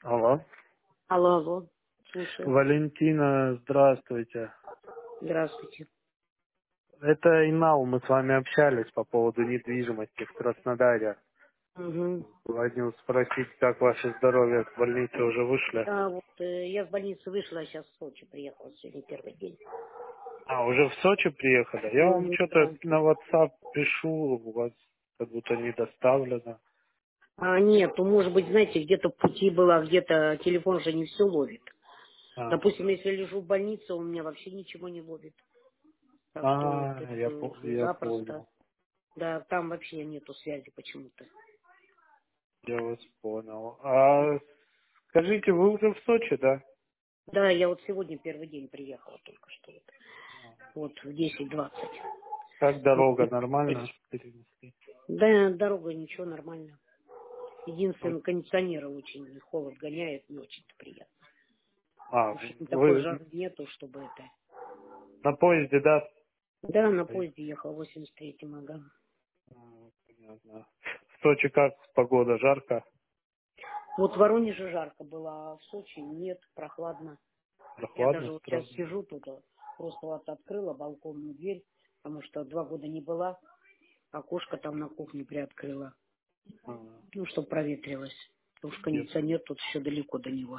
Алло. Алло, алло. Слушаю. Валентина, здравствуйте. Здравствуйте. Это Инал, мы с вами общались по поводу недвижимости в Краснодаре. Угу. Звонил спросить, как ваше здоровье, с больницы уже вышли? Да, вот я с больницы вышла, а сейчас в Сочи приехала сегодня первый день. А, уже в Сочи приехали? Я вам Угу, что-то да. на WhatsApp пишу, у вас как будто не доставлено. А нет, ну может быть, знаете, где-то в пути была, где-то телефон же не все ловит. А, Допустим, если я лежу в больнице, у меня вообще ничего не ловит. Так что тут я запросто. понял. Да, там вообще нету связи почему-то. Я вас понял. А скажите, вы уже в Сочи, да? Да, я вот сегодня первый день приехала только что. Вот в 10:20. Как Вот. дорога, нормально перенесли? Да, дорога ничего, нормально. Вот. Единственное, кондиционера очень холод гоняет, не очень-то приятно. А, Потому что такой вы жары нету, чтобы это... на поезде, да? Да, на поезде ехал в 83-м, ага. Понятно. В Сочи как погода? Жарко? Вот в Воронеже жарко было, а в Сочи нет, прохладно. Я Прохладно даже вот сейчас сразу? сижу тут, просто вот открыла балконную дверь, потому что 2 года не была, окошко там на кухне приоткрыла. А, Ну, чтобы проветрилось. Потому что я, кондиционер тут еще далеко до него.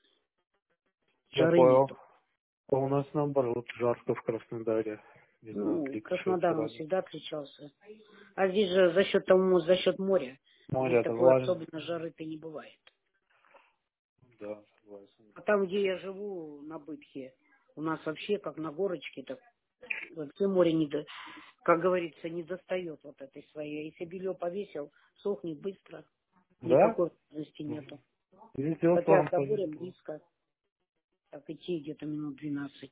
я Жары понял. нету. А у нас наоборот жарко в Краснодаре. Не знаю, Ну, отличается Краснодар, он разве. всегда отличался. А здесь же за счет того, за счет моря, здесь Море это такой влажно? особенно жары-то не бывает. Да, согласен. А там, где я живу, на Бытхе, у нас вообще как на горочке, так вообще море не как говорится, не достает вот этой своей. Если белье повесил, сохнет быстро, Да? никакой сложности нету. Везет Хотя вам, до моря повезло. близко, так идти где-то минут 12.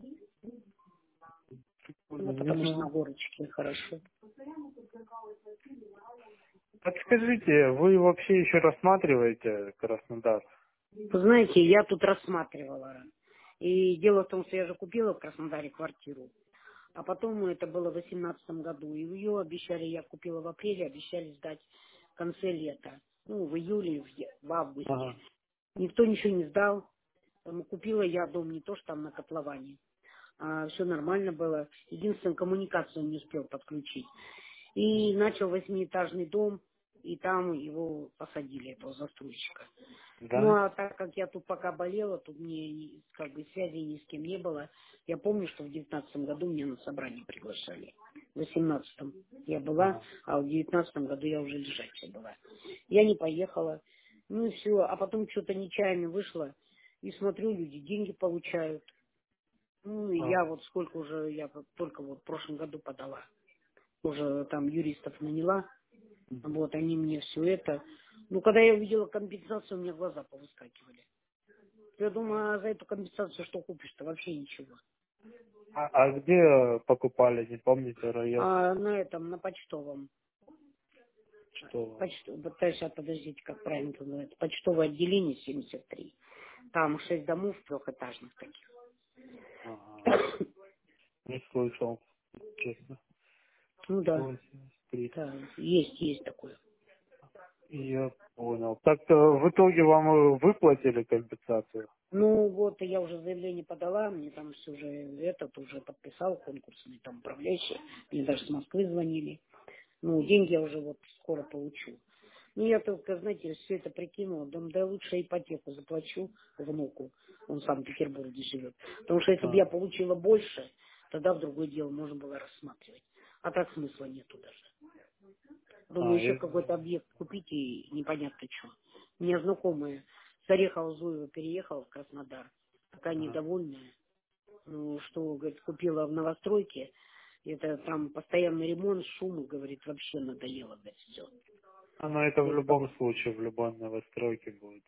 Прикольно, Ну, не потому что на знал. горочке хорошо. Подскажите, вы вообще еще рассматриваете Краснодар? Вы знаете, я тут рассматривала. И дело в том, что я же купила в Краснодаре квартиру. А потом это было в 2018 году. И ее обещали, я купила в апреле, обещали сдать в конце лета. Ну, в июле, в августе. Ага. Никто ничего не сдал. Купила я дом не то, что там на котловане. Все нормально было. Единственное, коммуникацию не успел подключить. И начал 8-этажный дом, и там его посадили, этого застройщика. Ну, Да? а так как я тут пока болела, тут мне как бы связи ни с кем не было. Я помню, что в 19 году меня на собрание приглашали. В 18-м я была, Ага. а в 19 году я уже лежачая была. Я не поехала. Ну и все. А потом что-то нечаянно вышло. И смотрю, люди деньги получают. Ну, и А, я вот сколько уже, я вот только вот в прошлом году подала. Уже там юристов наняла. мгм. Вот, они мне все это. Ну, когда я увидела компенсацию, у меня глаза повыскакивали. Я думаю, а за эту компенсацию что купишь-то? Вообще ничего. А где покупали, не помните район? А на этом, на почтовом. Что? Сейчас, подождите, как правильно это называется. Почтовое отделение 73. Там 6 домов трехэтажных таких. Ага. Не слышал, честно. Ну да, 83. да, есть такое. Я понял. Так в итоге вам выплатили компенсацию? Ну вот, я уже заявление подала, мне там все уже этот уже подписал конкурсный там управляющий. Мне даже с Москвы звонили. Ну, деньги я уже вот скоро получу. Ну, я только, знаете, все это прикинула. Думаю, да лучше ипотеку заплачу внуку. Он сам в Петербурге живет. Потому что если бы я А, получила больше, тогда в другое дело можно было рассматривать. А так смысла нету даже. Думаю, еще я какой-то понял. объект купить и непонятно что. У меня знакомая с Орехова-Зуева переехала в Краснодар. Такая Ага. недовольная. Ну, что, говорит, купила в новостройке. Это там постоянный ремонт, шум, говорит, вообще надоело, говорит, все. Но это в любом случае, в любой новостройке будет.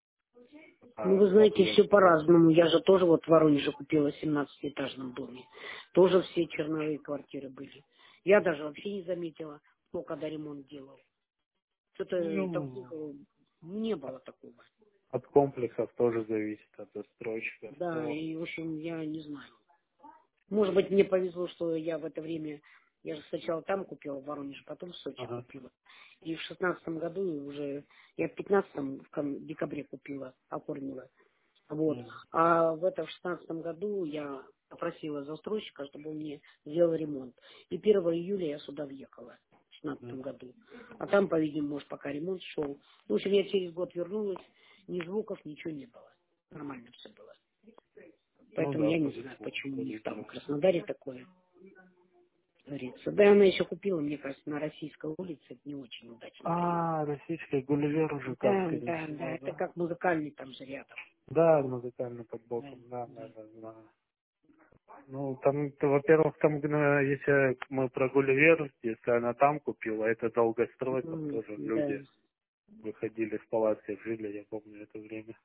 Ну, Пока вы знаете, объект все хороший. по-разному. Я же тоже вот в Воронеже купила в 17-этажном доме. Тоже все черновые квартиры были. Я даже вообще не заметила, кто когда ремонт делал. Что-то таких Ну, не было такого. от комплексов тоже зависит, от застройщика. Да, Но и, в общем, я не знаю. Может быть, мне повезло, что я в это время Я же сначала там купила, в Воронеже, потом в Сочи Ага. купила. И в 16 году уже, я в 15 декабре купила, оформила. Вот. М, А в этом в 16 году я попросила застройщика, чтобы он мне сделал ремонт. И 1 июля я сюда въехала в 16 м. году. А там, по-видимому, может, пока ремонт шел. В общем, я через год вернулась, ни звуков, ничего не было. Нормально все было. Ну Поэтому да, я не знаю, повезло, почему у них там в повезло. Краснодаре такое творится. Да, она еще купила, мне кажется, на Российской улице. Это не очень удачный район. А, российский Гулливер уже там, Да, скорее да, да. всего, Это да. как музыкальный там же рядом. Да, музыкально под Да, боком, да, да. да, да, знаю. Ну, там, во-первых, там, если мы про Гулливер, если она там купила, это долгострой, там тоже Да. люди выходили в палатке, жили, я помню это время.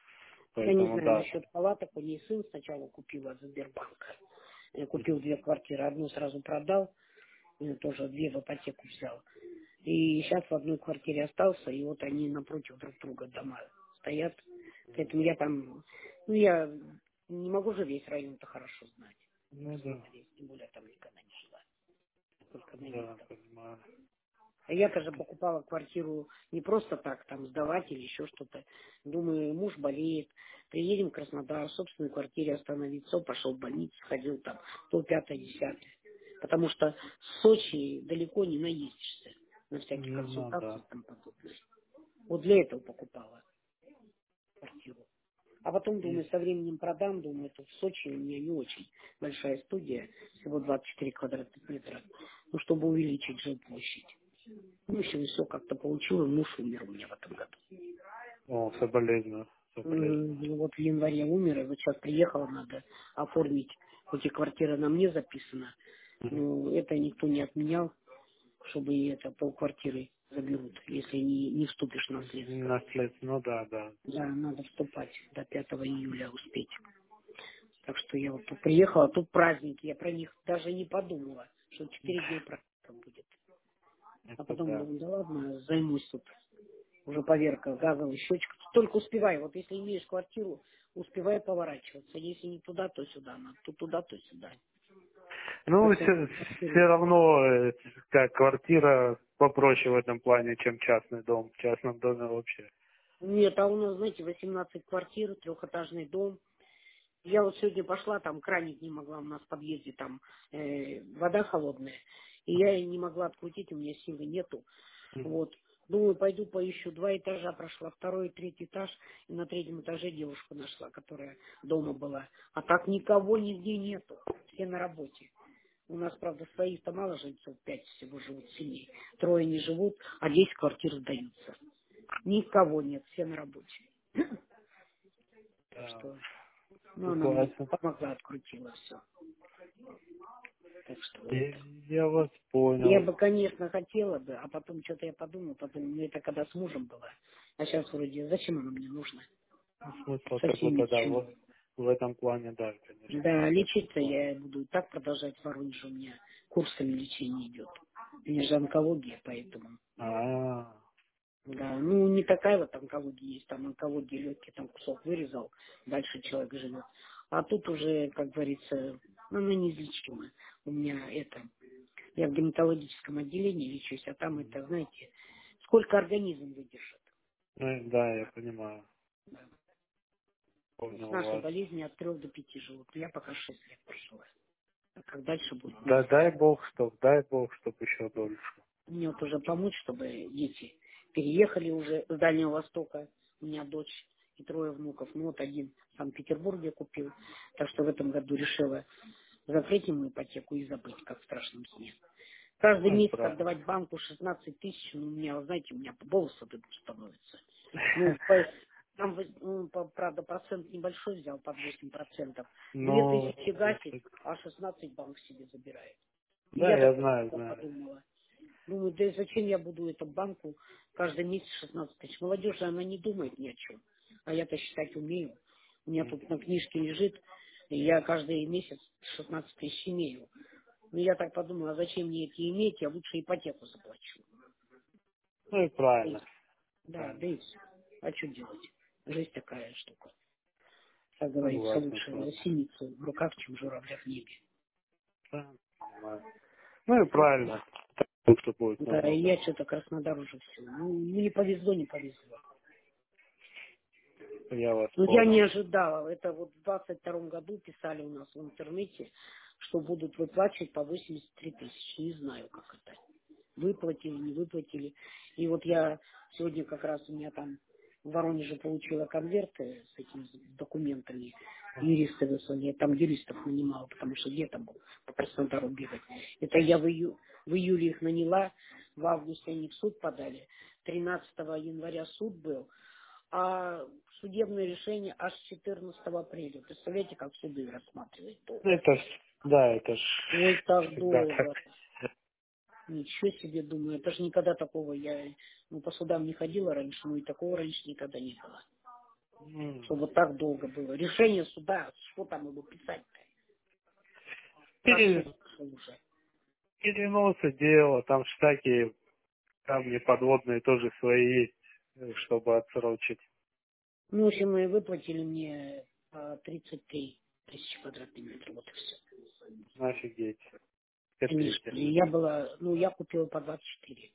Я не Поэтому знаю, да, насчет палаток. У нее сын сначала купил от Сбербанка. Купил там. 2 квартиры. Одну сразу продал. Тоже 2 в ипотеку взял. И сейчас в одной квартире остался. И вот они напротив друг друга дома стоят. Поэтому я там... Ну, я не могу же весь район-то хорошо знать. Ну да, Посмотреть. Тем более там никогда не жила. Только на да, видах. понимаю. А я-то же покупала квартиру не просто так, там, сдавать или еще что-то. Думаю, муж болеет, приедем в Краснодар, в собственной квартире остановиться, пошел в больницу, ходил там, то пятое, десятое. Потому что в Сочи далеко не наездишься на всякие Ну консультации да. и тому подобное. Вот для этого покупала квартиру. А потом, И, думаю, со временем продам, думаю, тут в Сочи у меня не очень большая студия, всего 24 квадратных метра, ну, чтобы увеличить жилплощадь. Ну, в общем, все как-то получилось. Муж умер у меня в этом году. о, соболезную, соболезную. Ну, вот в январе умер, и вот сейчас приехала, надо оформить, хоть и квартира на мне записана, Мгм. но это никто не отменял, чтобы и это полквартиры заберут, если не вступишь в наследство. Наследство, ну да, да. Да, надо вступать до 5 июля успеть. Так что я вот тут приехала, тут праздники, я про них даже не подумала, что 4 дня праздников будет. А Это потом да. думаю, да ладно, займусь тут уже поверка, газовый счетчик. Только успевай. Вот если имеешь квартиру, успевай поворачиваться. Если не туда, то сюда. Надо то туда, то сюда. Ну, Так что все квартиру. равно, как квартира попроще в этом плане, чем частный дом. В частном доме вообще. Нет, а у нас, знаете, 18 квартир, трехэтажный дом. Я вот сегодня пошла, там краник не могла, у нас в подъезде там вода холодная. И я Ага. ее не могла открутить, у меня силы нету. Мгм. Вот. Думаю, пойду поищу. 2 этажа прошла, второй и третий этаж. И на третьем этаже девушку нашла, которая дома была. А так никого нигде нету. Все на работе. У нас, правда, своих-то мало жильцов, 5 всего живут семей. 3 не живут, а 10 квартир сдаются. Никого нет, все на работе. Так Да, что, ну, она мне ситуация. помогла, открутила все. Так что это. Я вас Я понял. бы, конечно, хотела бы, а потом что-то я подумала, потом, ну, это когда с мужем было. А сейчас вроде, зачем оно мне нужно? Ну, смысла Совсем ни к какой-то, да, чему. в этом плане, да, конечно, Да, в этом лечиться плане. я буду и так продолжать в Воронеже. У меня курсами лечения идет. У меня же онкология, поэтому. А, Да, ну не такая вот онкология есть, там онкология легкий, там кусок вырезал, дальше человек живет. А тут уже, как говорится, ну, она неизлечима. У меня это, я в гематологическом отделении лечусь, а там мгм. это, знаете, сколько организм выдержит. Ну, да, я понимаю. Да. С Понял нашей вас. болезни от 3 до 5 живут. Я пока 6 лет прожила. А как дальше будет, не Да, знаю. дай бог, чтоб еще дольше. Мне вот уже помочь, чтобы дети переехали уже с Дальнего Востока. У меня дочь и 3 внуков. Ну вот один в Санкт-Петербурге купил. Так что в этом году решила закрыть ему ипотеку и забыть, как в страшном сне. Каждый Ну, и месяц правильно. отдавать банку 16 тысяч, ну, у меня, вы знаете, у меня волосы дыбом становятся. Ну, там, ну, правда, процент небольшой взял, под 8%. Две Ну, тысячи гасит, а 16 банк себе забирает. И да, я я так знаю, знаю. подумала. Думаю, да и зачем я буду эту банку каждый месяц 16 тысяч? Молодежь, она не думает ни о чем. А я-то считать умею. У меня тут на книжке лежит, и я каждый месяц 16 тысяч имею. Ну, я так подумала, а зачем мне эти иметь, я лучше ипотеку заплачу. Ну и То есть, правильно, да, да правильно. и всё. А что делать? Жизнь такая штука. Как говорится, Согласен с лучше вами. синицу в руках, чем журавля в небе. Да, понимаю. Ну и правильно. Так лучше будет Да, и намного. я что-то Краснодар уже все. Ну, не повезло, не повезло. Я вас Ну, я не понял. ожидала. Это вот в 22-м году писали у нас в интернете, что будут выплачивать по 83 тысячи. Не знаю, как это. Выплатили, не выплатили. И вот я сегодня как раз у меня там в Воронеже получила конверты с этими документами. Юристы выслали. Я там юристов нанимала, потому что где там был по Краснодару бегать. Это я в июле их наняла, в августе они в суд подали. 13 января суд был, а судебное решение аж 14 апреля. Представляете, как суды рассматривают Ну, долго. это ж, да, это ж Ой, так всегда так. долго. Ничего себе, думаю, это же никогда такого я, ну, по судам не ходила раньше, ну и такого раньше никогда не было. М. Чтобы так долго было. Решение суда, что там его писать-то? Раз суд Пере- пошел уже. Переносы дело, там ж всякие камни подводные тоже свои есть, чтобы отсрочить. Ну, в общем, и выплатили мне 33 тысячи квадратных метров, вот и все. Офигеть. Конечно. Терпите. И я была, ну, я купила по 24.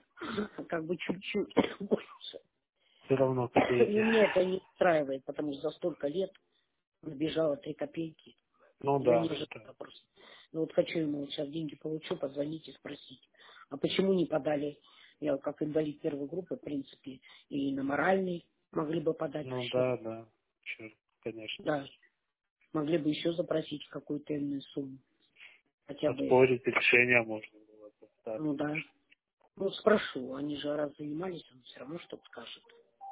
Как бы чуть-чуть больше. Все равно Но копейки. меня это не устраивает, потому что за столько лет набежало 3 копейки. Ну Я да, не это. ожидала просто. Ну вот хочу ему вот сейчас деньги получу, позвонить и спросить. А почему не подали? Я вот как инвалид первой группы, в принципе, и на моральный могли бы подать Ну еще. да, да. Черт, конечно. Да, могли бы еще запросить какую-то иную сумму. Хотя бы, Оспорить решение можно было так. ну да. Ну спрошу, они же раз занимались, он все равно что-то скажет.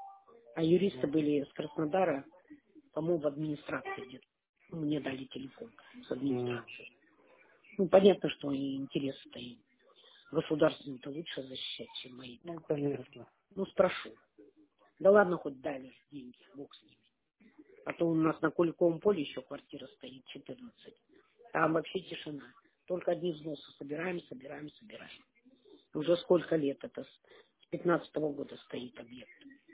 А юристы Ну, были с Краснодара, по-моему, в администрации где-то. Ну, мне дали телефон с м, администрации. Ну, понятно, что и интересы-то и государственные-то лучше защищать, чем мои-то. ну, конечно. Ну, спрошу. Да ладно, хоть дали деньги, бог с ними. А то у нас на Куликовом поле еще квартира стоит 14. Там вообще тишина. Только одни взносы собираем, собираем, собираем. Уже сколько лет это? С 15-го года стоит объект.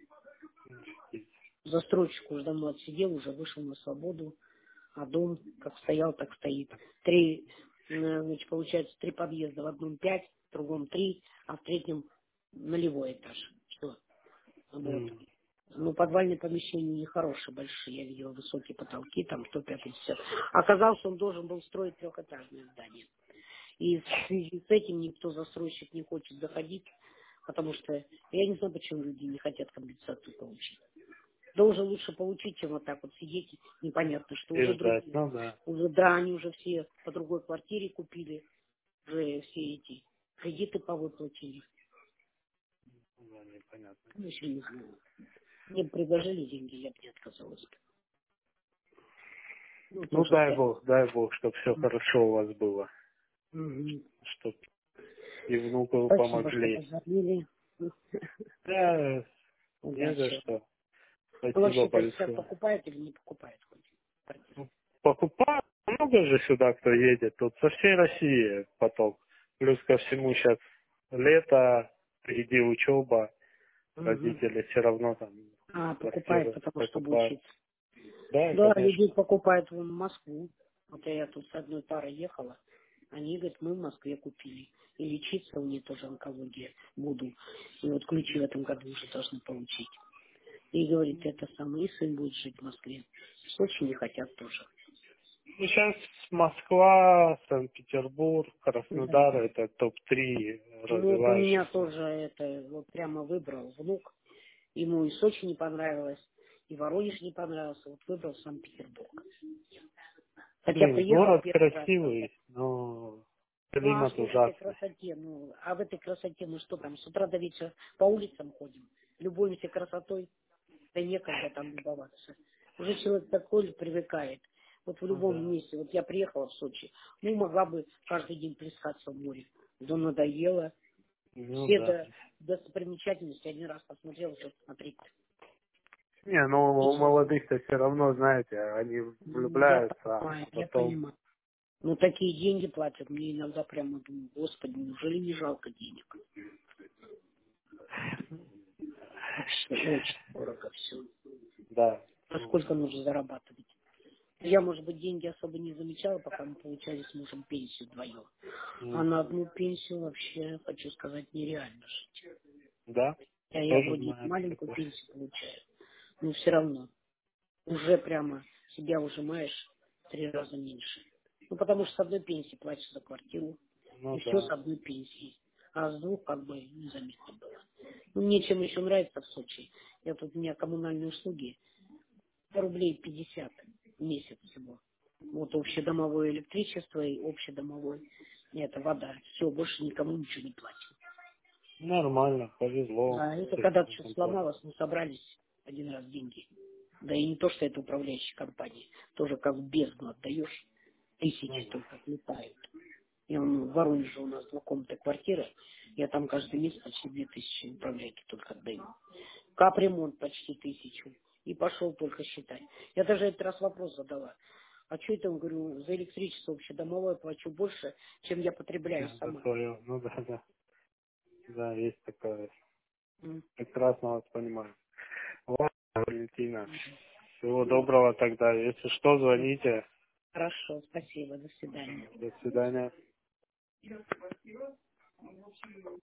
Офигеть. Застройщик уже давно отсидел, уже вышел на свободу. А дом как стоял, так стоит. Три, значит, получается, 3 подъезда. В одном 5, в другом 3, а в третьем нулевой этаж. Что? Вот. М, Ну, подвальные помещения нехорошие, большие. Я видела высокие потолки, там 150. Оказалось, он должен был строить трехэтажное здание. И в связи с этим никто, застройщик, не хочет заходить, потому что я не знаю, почему люди не хотят компенсацию получить. Да уже лучше получить, чем вот так вот сидеть, непонятно, что И уже ждать. другие. Ну да. Уже, да, они уже все по другой квартире купили, уже все эти кредиты повыплатили. Ну да, непонятно. Ну, еще не знаю. Мне бы предложили деньги, я бы не отказалась. Ну, Ну тоже опять. дай Бог, чтобы все хорошо у вас было. Мгм. Чтобы и внуку Спасибо, что помогли. позвонили. Да, не за Удачи. что. Ну, Спасибо вообще-то сейчас большое. покупает или не покупает хоть квартиру? Ну, покупают, много же сюда кто едет. Тут со всей России поток. Плюс ко всему сейчас лето, впереди учеба. Мгм. Родители все равно там А, покупает, квартиры потому что чтобы покупают. учиться. Да, Да, людей конечно. покупают вон в Москву. Вот я тут с одной парой ехала. Они говорят, мы в Москве купили. И лечиться у нее тоже онкология буду. И вот ключи в этом году уже должны получить. И говорит, это самый сын будет жить в Москве. В Сочи не хотят тоже. Ну, сейчас Москва, Санкт-Петербург, Да. Краснодар — это топ-3 Ну вот у меня развивающихся. тоже это вот прямо выбрал внук. Ему и Сочи не понравилось, и Воронеж не понравился. Вот выбрал Санкт-Петербург. Хотя приехал Город первый раз тогда. красивый, но Ну а климат что в этой ужасный. красоте? Ну, а в этой красоте мы что там, с утра до вечера по улицам ходим, любуемся красотой, да некогда там любоваться. Уже человек такой привыкает. Вот в Ну любом да. месте, вот я приехала в Сочи, ну могла бы каждый день плескаться в море. Да надоело. Ну Все да. достопримечательности один раз посмотрела, что смотреть. Не, ну у Нечестно. молодых-то все равно, знаете, они Я влюбляются, понимаю, а я потом... понимаю. Ну такие деньги платят, мне иногда прямо думаю, господи, неужели не жалко денег? Вообще очень дорого все. Да. А Ну, сколько нужно зарабатывать? Я, может быть, деньги особо не замечала, пока мы получали с мужем пенсию вдвоем. А М. на одну пенсию вообще, хочу сказать, нереально жить. Да, Я тоже вроде знаю маленькую такое. пенсию получаю, но все равно уже прямо себя ужимаешь в 3 раза меньше. Ну, потому что с одной пенсии платишь за квартиру, Ну и все да. с одной пенсии. А с двух как бы незаметно было. Ну, мне чем еще нравится в Сочи. Я тут, у меня коммунальные услуги рублей 50 в месяц всего. Вот общедомовое электричество и общедомовое, это вода. Все, больше никому ничего не платим. Нормально, повезло А это с когда таким все контролем. сломалось, мы собрались один раз деньги. Да и не то, что это управляющая компания. Тоже как в бездну отдаешь, тысячи Мгм. только отлетают. Я в Воронеже у нас двухкомнатная квартира, я там каждый месяц почти 2000 управляйки только отдаю. Капремонт почти 1000. И пошел только считать. Я даже этот раз вопрос задала. А что это, говорю, за электричество общедомовое плачу больше, чем я потребляю Чем за сама. свое. Ну да, да. Да, есть такое. М. Прекрасно вас понимаю. Ладно, Валентина. Всего доброго тогда. Если что, звоните. Хорошо, спасибо, до свидания. До свидания.